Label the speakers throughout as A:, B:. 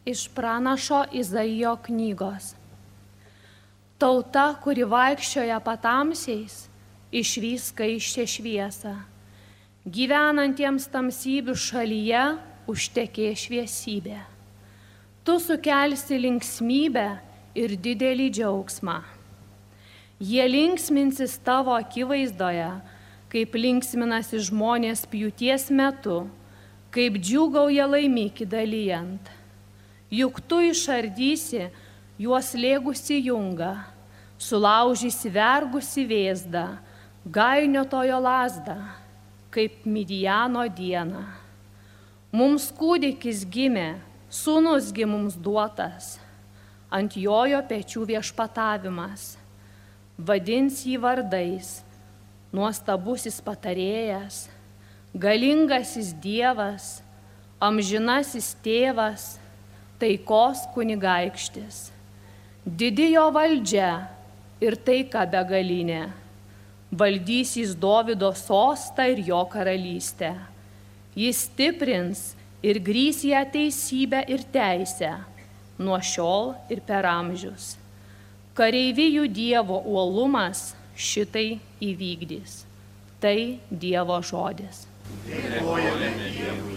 A: Iš pranašo Izaijo knygos. Tauta, kuri vaikščioja patamsiais, išvys skaisčią šviesą. Gyvenantiems tamsybių šalyje užtekė šviesybė. Tu sukelsi linksmybę ir didelį džiaugsmą. Jie linksminsis tavo akivaizdoje, kaip linksminasi žmonės pjūties metu, kaip džiūgauja laimikį dalijant. Juk tu išardysi juos lėgusi jungą, sulaužysi vergusi vėzdą, gainiotojo lazdą, kaip Midijano dieną. Mums kūdikis gimė, sūnusgi mums duotas, ant jojo pečių viešpatavimas. Vadins jį vardais, nuostabusis patarėjas, galingasis Dievas, amžinasis tėvas, taikos kunigaikštis. Didi jo valdžia ir taika begalinė. Valdys jis Dovydo sostą ir jo karalystę. Jis stiprins ir grįs ją teisybę ir teisę, nuo šiol ir per amžius. Kareivijų Dievo uolumas šitai įvykdys. Tai Dievo žodis.
B: Dėkojame Dievui.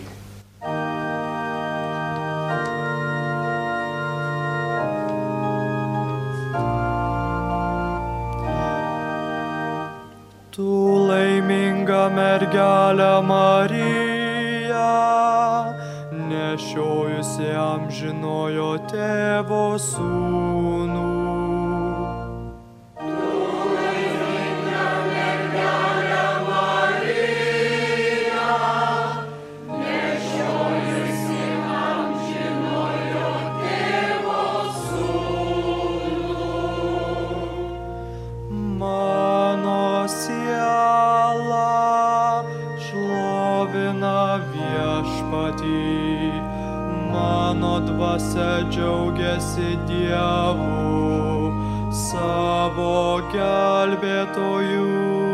C: Tu laiminga mergelė Marija, nešiojusi amžinojo tėvo sūnų. Mano dvasia džiaugiasi Dievu, savo gelbėtoju.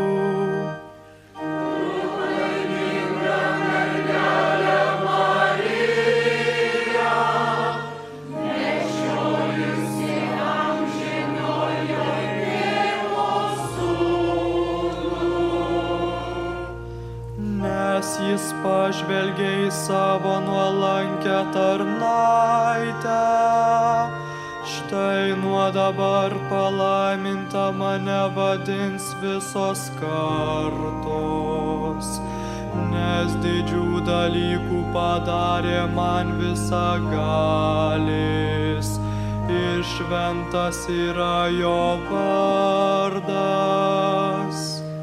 B: Laiminga mergelė Marija, nešiojusi amžinojo tėvo sūnų.
C: Nes jis pažvelgė į savo nuolankę tarnaitę, štai nuo dabar palaiminta mane vadins visos kartos, nes didžių dalykų padarė man visagalis ir šventas yra jo vardas.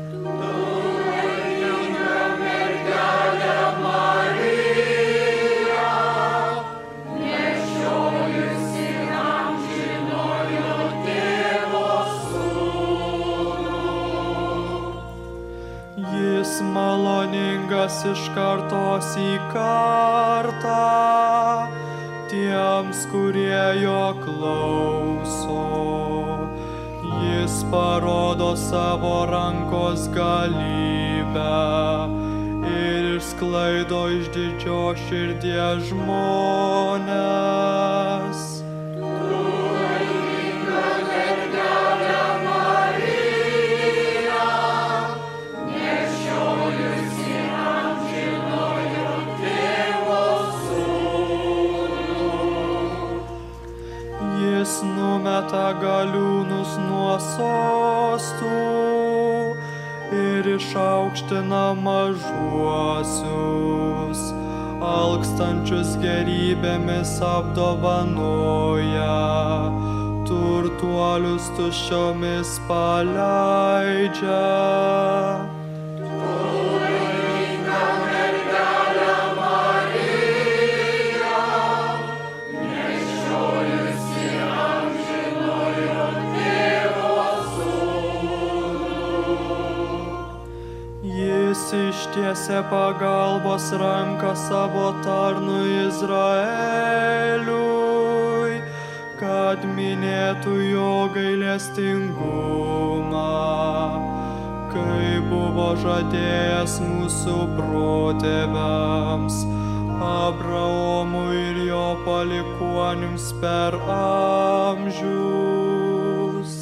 C: Maloningas iš kartos į kartą tiems, kurie jo klauso. Jis parodo savo rankos galybę ir išsklaido iš didžios širdies žmones. Numeta galiūnus nuo sostų ir išaukština mažuosius, alkstančius gerybėmis apdovanoja, turtuolius tuščiomis paleidžia. Ištiesė pagalbos ranką savo tarnui Izraeliui, kad minėtų jo gailestingumą, kai buvo žadėjęs mūsų protėviams, Abraomui ir jo palikuonims per amžius.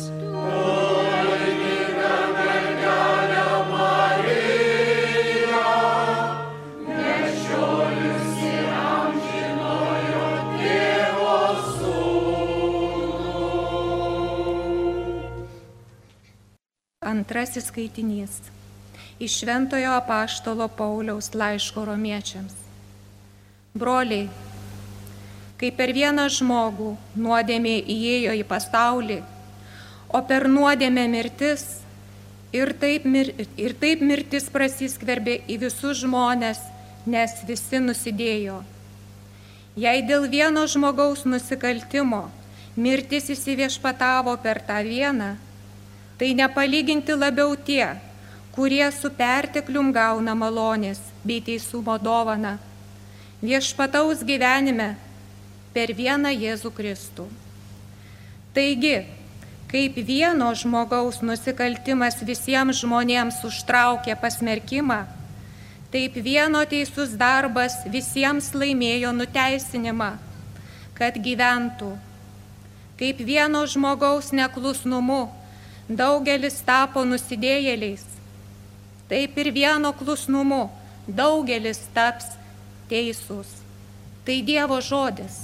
D: Antrasis skaitinys iš Šventojo apaštalo Pauliaus laiško romiečiams. Broliai, kai per vieną žmogų nuodėmė įėjo į pasaulį, o per nuodėmę mirtis, ir taip mirtis prasiskverbė į visus žmones, nes visi nusidėjo. Jei dėl vieno žmogaus nusikaltimo mirtis įsiviešpatavo per tą vieną, tai nepalyginti labiau tie, kurie su perteklium gauna malonės bei teisumo dovaną, viešpataus gyvenime per vieną Jėzų Kristų. Taigi, kaip vieno žmogaus nusikaltimas visiems žmonėms užtraukė pasmerkimą, taip vieno teisus darbas visiems laimėjo nuteisinimą, kad gyventų. Kaip vieno žmogaus neklusnumu daugelis tapo nusidėjėliais, taip ir vieno klusnumu daugelis taps teisūs. Tai Dievo žodis.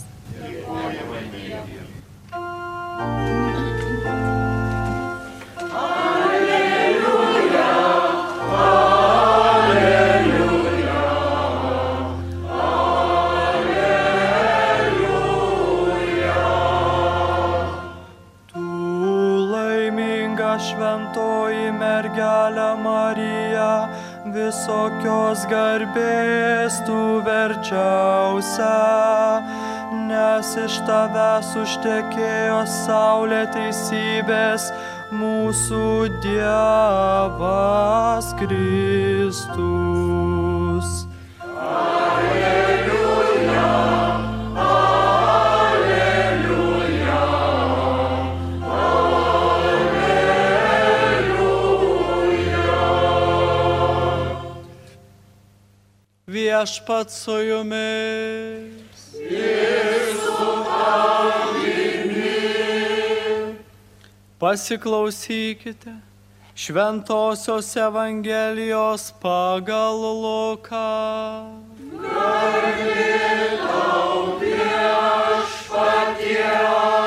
C: Šventoji mergelė Marija, visokios garbės tu verčiausia, nes iš tavęs užtekėjo saulė teisybės, mūsų Dievas Kristus. Viešpats su jumis. Pasiklausykite Šventosios Evangelijos pagal Luką.
B: Garbė tau, Viešpatie.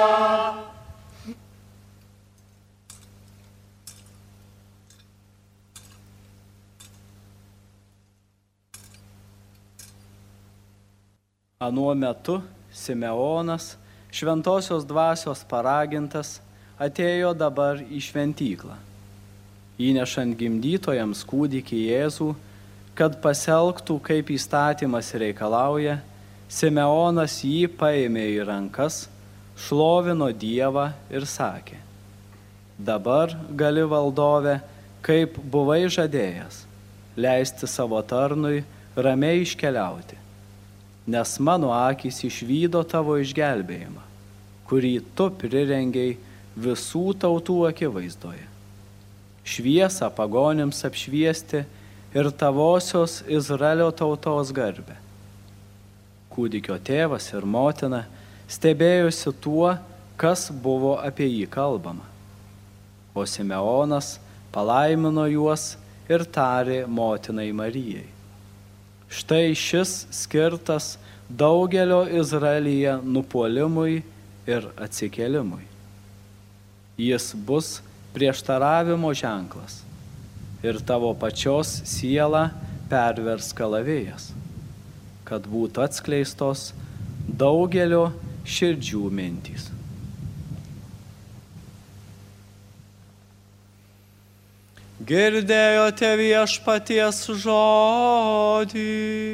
C: Anuo metu Simeonas, šventosios dvasios paragintas, atėjo dabar į šventyklą, įnešant gimdytojams kūdikį Jėzų, kad pasielgtų, kaip įstatymas reikalauja. Simeonas jį paėmė į rankas, šlovino Dievą ir sakė: dabar gali, valdove, kaip buvai žadėjęs, leisti savo tarnui ramiai iškeliauti. Nes mano akys išvydo tavo išgelbėjimą, kurį tu prirengiai visų tautų akivaizdoje. Šviesą pagonims apšviesti ir tavosios Izraelio tautos garbę. Kūdikio tėvas ir motina stebėjosi tuo, kas buvo apie jį kalbama. O Simeonas palaimino juos ir tarė motinai Marijai: štai šis skirtas daugelio Izraelyje nupuolimui ir atsikėlimui. Jis bus prieštaravimo ženklas ir tavo pačios sielą pervers kalavijas, kad būtų atskleistos daugelio širdžių mintys. Girdėjote Viešpaties žodį.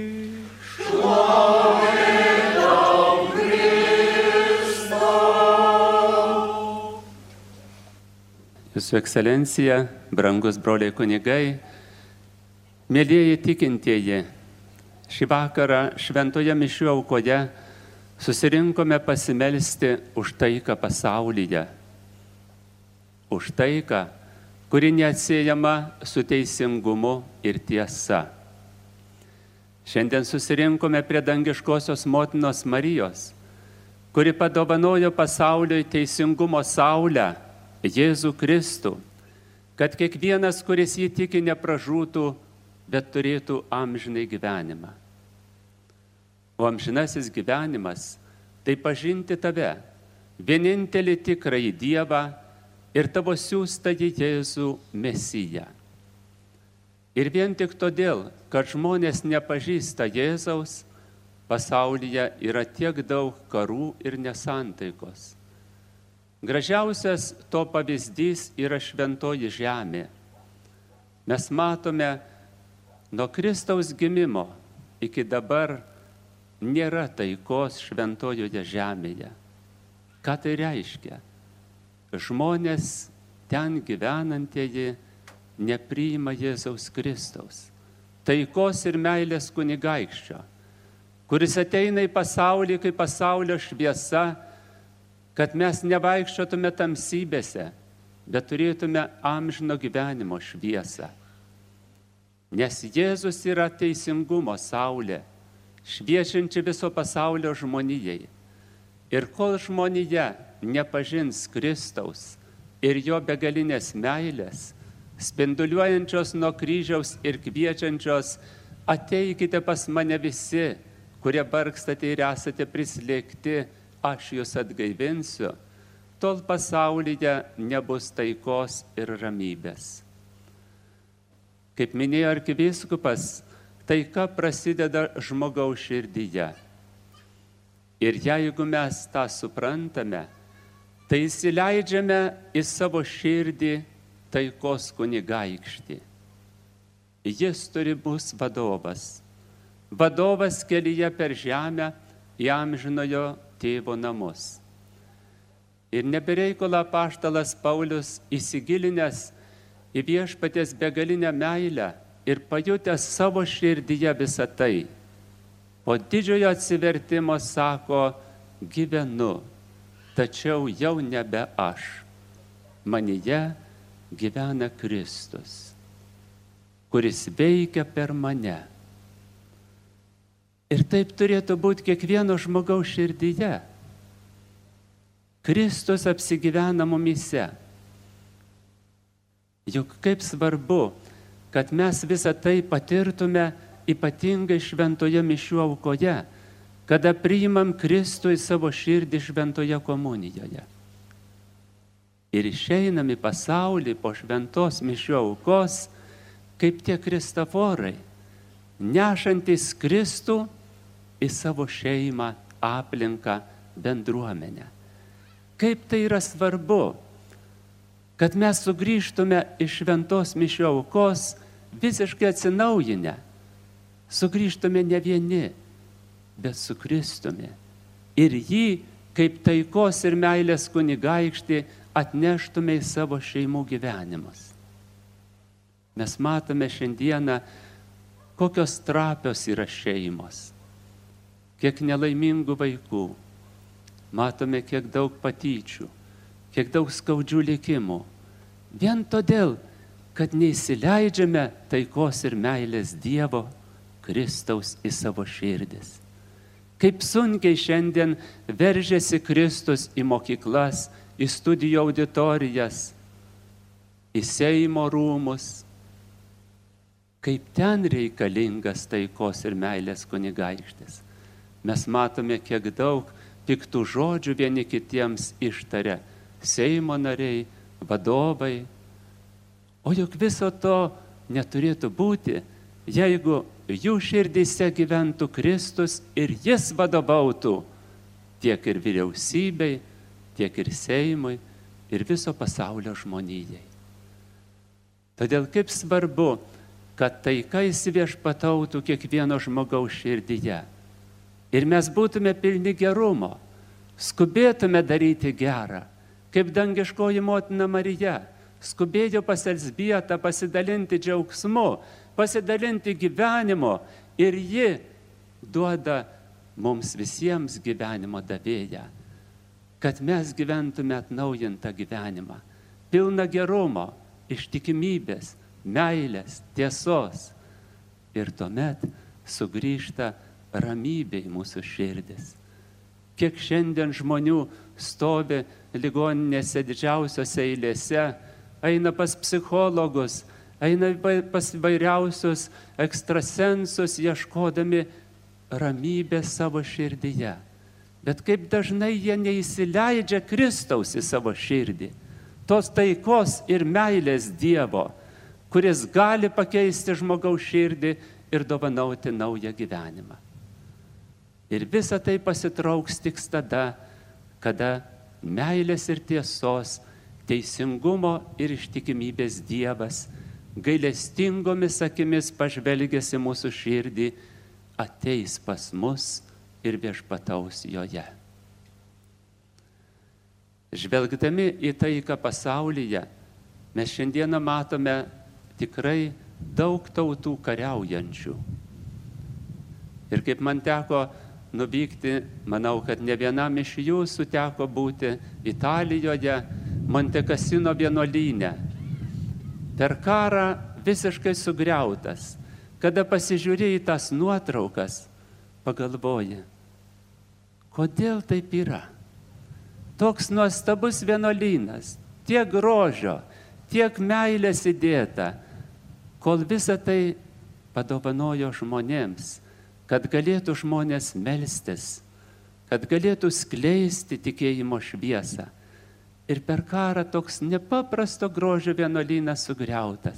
B: Šlovė tau, Kristau.
E: Jūsų ekscelencija, brangus broliai kunigai, mėlyjeji tikintieji, šį vakarą šventoje mišių aukoje susirinkome pasimelsti už taiką pasaulyje, už taiką, kuri neatsiejama su teisingumu ir tiesa. Šiandien susirinkome prie dangiškosios motinos Marijos, kuri padovanojo pasauliui teisingumo saulę, Jėzų Kristų, kad kiekvienas, kuris jį tiki, nepražūtų, bet turėtų amžinai gyvenimą. O amžinasis gyvenimas - tai pažinti tave, vienintelį tikrąjį Dievą ir tavo siųstąjį Jėzų Mesiją. Ir vien tik todėl, kad žmonės nepažįsta Jėzaus, pasaulyje yra tiek daug karų ir nesantaikos. Gražiausias to pavyzdys yra šventoji žemė. Mes matome, nuo Kristaus gimimo iki dabar nėra taikos šventojoje žemėje. Ką tai reiškia? Žmonės ten gyvenantieji nepriima Jėzaus Kristaus, taikos ir meilės kunigaikščio, kuris ateina į pasaulį kaip pasaulio šviesa, kad mes nevaikščiotume tamsybėse, bet turėtume amžino gyvenimo šviesą. Nes Jėzus yra teisingumo saulė, šviečianti viso pasaulio žmonijai. Ir kol žmonija nepažins Kristaus ir jo begalinės meilės, spinduliuojančios nuo kryžiaus ir kviečiančios, ateikite pas mane visi, kurie vargstate ir esate prislėgti, aš jūs atgaivinsiu, tol pasaulyje nebus taikos ir ramybės. Kaip minėjo arkivyskupas, taika prasideda žmogaus širdyje. Ir jeigu mes tą suprantame, tai įsileidžiame į savo širdį taikos kunigaikštį. Jis turi bus vadovas. Vadovas kelyje per žemę į amžinojo tėvo namus. Ir nebereikalo apaštalas Paulius, įsigilinęs į viešpaties begalinę meilę ir pajutęs savo širdyje visą tai, po didžiojo atsivertimo sako, gyvenu, tačiau jau nebe aš. Manyje gyvena Kristus, kuris veikia per mane. Ir taip turėtų būti kiekvieno žmogaus širdyje. Kristus apsigyvena mumyse. Juk kaip svarbu, kad mes visą tai patirtume ypatingai šventoje mišių aukoje, kada priimam Kristų į savo širdį šventoje komunijoje. Ir išeinam į pasaulį po šventos mišių aukos, kaip tie kristaforai, nešantis Kristų į savo šeimą, aplinką, bendruomenę. Kaip tai yra svarbu, kad mes sugrįžtume iš šventos mišių aukos visiškai atsinaujinę. Sugrįžtume ne vieni, bet su Kristumi. Ir jį, kaip taikos ir meilės kunigaikštį, atneštume į savo šeimų gyvenimus. Mes matome šiandieną, kokios trapios yra šeimos, kiek nelaimingų vaikų, matome, kiek daug patyčių, kiek daug skaudžių likimų. Vien todėl, kad neįsileidžiame taikos ir meilės Dievo Kristaus į savo širdis. Kaip sunkiai šiandien veržiasi Kristus į mokyklas, į studijų auditorijas, į Seimo rūmus. Kaip ten reikalingas taikos ir meilės kunigaikštis. Mes matome, kiek daug piktų žodžių vieni kitiems ištaria Seimo nariai, vadovai. O juk viso to neturėtų būti, jeigu jų širdyse gyventų Kristus ir jis vadovautų tiek ir vyriausybei, tiek ir Seimui, ir viso pasaulio žmonijai. Todėl kaip svarbu, kad taika įsiviešpatautų kiekvieno žmogaus širdyje. Ir mes būtume pilni gerumo, skubėtume daryti gerą, kaip dangiškoji motina Marija, skubėjo pas Elzbietą pasidalinti džiaugsmu, pasidalinti gyvenimo, ir ji duoda mums visiems gyvenimo davėją, kad mes gyventume atnaujintą gyvenimą, pilną gerumo, ištikimybės, meilės, tiesos. Ir tuomet sugrįžta ramybė į mūsų širdis. kiek šiandien žmonių stovi ligoninėse didžiausiose eilėse, eina pas psichologus, eina pas vairiausius ekstrasensus, ieškodami ramybės savo širdyje. Bet kaip dažnai jie neįsileidžia Kristaus į savo širdį, tos taikos ir meilės Dievo, kuris gali pakeisti žmogaus širdį ir dovanoti naują gyvenimą. Ir visa tai pasitrauks tik tada, kada meilės ir tiesos, teisingumo ir ištikimybės Dievas gailestingomis akimis pažvelgęs į mūsų širdį, ateis pas mus ir viešpataus joje. Žvelgdami į taiką pasaulyje, mes šiandieną matome tikrai daug tautų kariaujančių. Ir kaip man teko nuvykti, manau, kad ne vienam iš jūsų teko būti Italijoje, Monte Cassino vienuolyne. Per karą visiškai sugriautas. Kada pasižiūri į tas nuotraukas, pagalvoji, kodėl taip yra? Toks nuostabus vienuolynas, tiek grožio, tiek meilės įdėta, kol visą tai padovanojo žmonėms, kad galėtų žmonės melstis, kad galėtų skleisti tikėjimo šviesą. Ir per karą toks nepaprasto grožio vienuolynas sugriautas.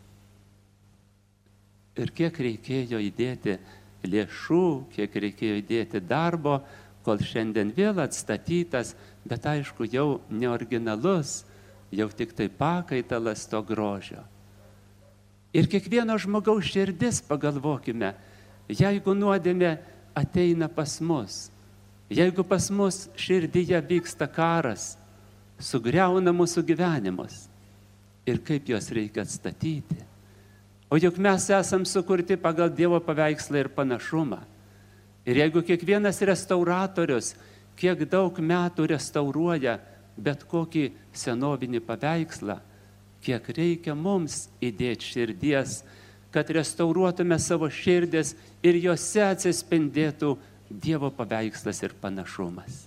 E: Ir kiek reikėjo įdėti lėšų, kiek reikėjo įdėti darbo, kol šiandien vėl atstatytas, bet aišku, jau neoriginalus, jau tik tai pakaitalas to grožio. Ir kiekvieno žmogaus širdis, pagalvokime, jeigu nuodėmė ateina pas mus, jeigu pas mus širdyje vyksta karas, sugriauna mūsų gyvenimus ir kaip juos reikia atstatyti. O juk mes esam sukurti pagal Dievo paveikslą ir panašumą. Ir jeigu kiekvienas restauratorius kiek daug metų restauruoja bet kokį senovinį paveikslą, kiek reikia mums įdėti širdies, kad restauruotume savo širdis ir jose atsispindėtų Dievo paveikslas ir panašumas.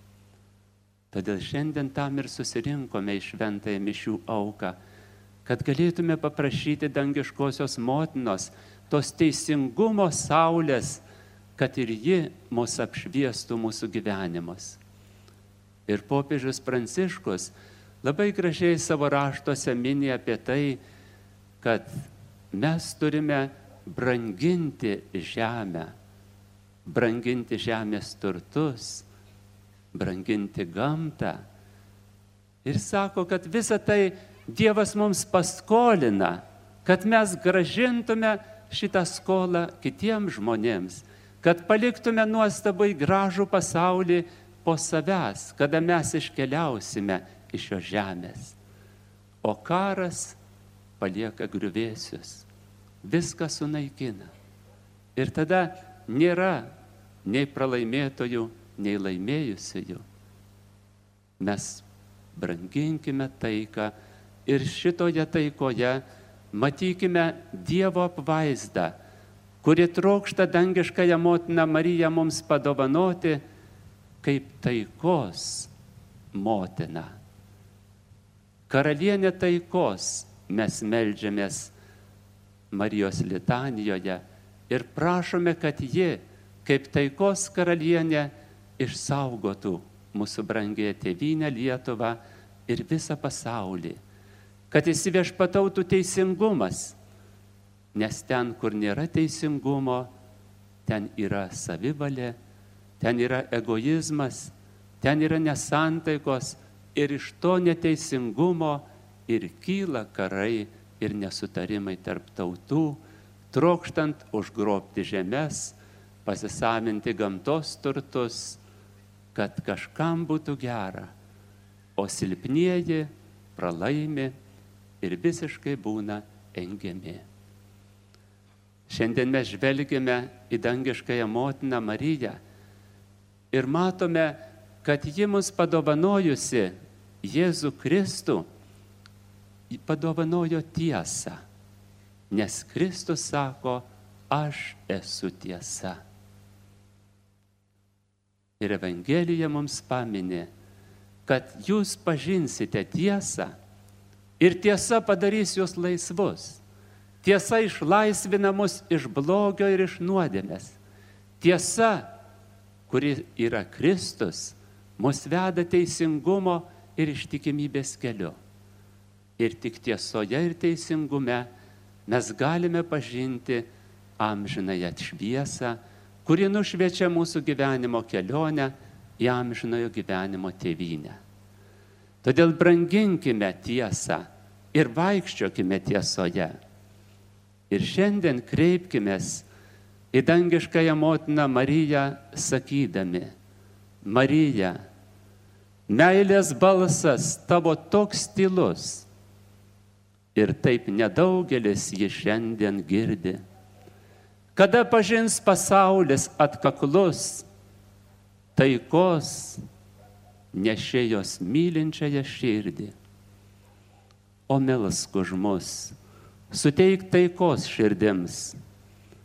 E: Todėl šiandien tam ir susirinkome į šventąją mišių auką, kad galėtume paprašyti dangiškosios motinos, tos teisingumo saulės, kad ir ji mus apšviestų mūsų gyvenimus. Ir popiežius Pranciškus labai gražiai savo raštuose mini apie tai, kad mes turime branginti žemę, branginti žemės turtus, branginti gamtą. Ir sako, kad visą tai Dievas mums paskolina, kad mes grąžintume šitą skolą kitiems žmonėms, kad paliktume nuostabai gražų pasaulį po savęs, kada mes iškeliausime iš šios žemės. O karas palieka griuvėsius, viską sunaikina. Ir tada nėra nei pralaimėtojų, nei laimėjusiųjų. Mes branginkime taiką ir šitoje taikoje matykime Dievo apvaizdą, kuri trokšta dangiškąją motiną Mariją mums padovanoti kaip taikos motina. Karalienė taikos mes meldžiamės Marijos litanijoje ir prašome, kad ji kaip taikos karalienė išsaugotų mūsų brangią tėvynę Lietuvą ir visą pasaulį, kad įsiviešpatautų teisingumas, nes ten, kur nėra teisingumo, ten yra savivalė, ten yra egoizmas, ten yra nesantaikos ir iš to neteisingumo ir kyla karai ir nesutarimai tarp tautų, trokštant užgrobti žemes, pasisavinti gamtos turtus, kad kažkam būtų gera, o silpnieji pralaimi ir visiškai būna engiami. Šiandien mes žvelgiame į dangiškąją motiną Mariją ir matome, kad ji mus padovanojusi Jėzų Kristų, padovanojo tiesą, nes Kristus sako, aš esu tiesa. Ir Evangelija mums paminė, kad jūs pažinsite tiesą ir tiesa padarys jūs laisvus. Tiesa išlaisvina mus iš blogio ir iš nuodėmės. Tiesa, kuri yra Kristus, mus veda teisingumo ir ištikimybės keliu. Ir tik tiesoje ir teisingume mes galime pažinti amžinąją šviesą, kuri nušviečia mūsų gyvenimo kelionę į amžinojo gyvenimo tėvynę. Todėl branginkime tiesą ir vaikščiokime tiesoje. Ir šiandien kreipkimės į dangiškąją motiną Mariją, sakydami: Marija, meilės balsas tavo toks tylus, ir taip nedaugelis jį šiandien girdi. Kada pažins pasaulis atkaklus, taikos nešėjos mylinčiąją širdį. O melsk už mus, suteik taikos širdims,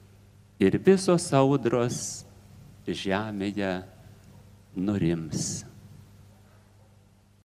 E: ir visos audros žemėje nurims.